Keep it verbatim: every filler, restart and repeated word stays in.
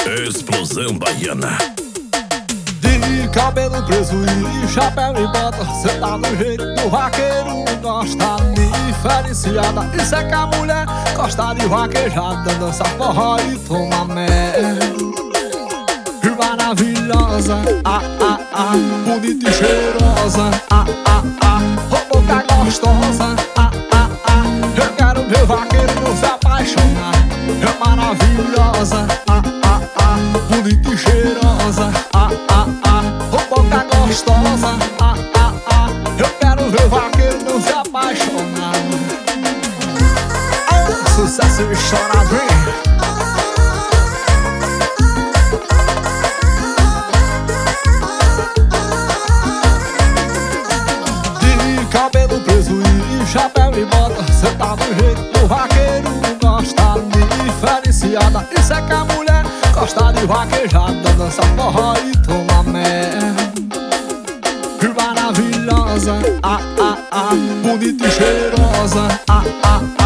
Explosão baiana. De cabelo preso e chapéu e bota, cê tá do jeito que o vaqueiro gosta. Diferenciada, isso é que a mulher gosta de vaquejada, dança forró e toma mel. Maravilhosa, ah, ah, ah, bonita e cheirosa, ah, ah, ah, oh, boca gostosa, ah, ah, ah, eu quero ver vaqueiro não se apaixonar. É maravilhosa, ah, ah, ah, bonita e cheirosa, ah, ah, ah, oh, boca gostosa, ah, ah, ah, eu quero ver vaqueiro não se apaixonar. Oh, sucesso e chorado, hein? Cabelo preso e chapéu e bota, cê tá do jeito que o vaqueiro gosta. Diferenciada, isso é que a mulher gosta de vaquejada, dança forró e toma mel. Maravilhosa, ah, ah, ah, bonita e cheirosa, ah, ah,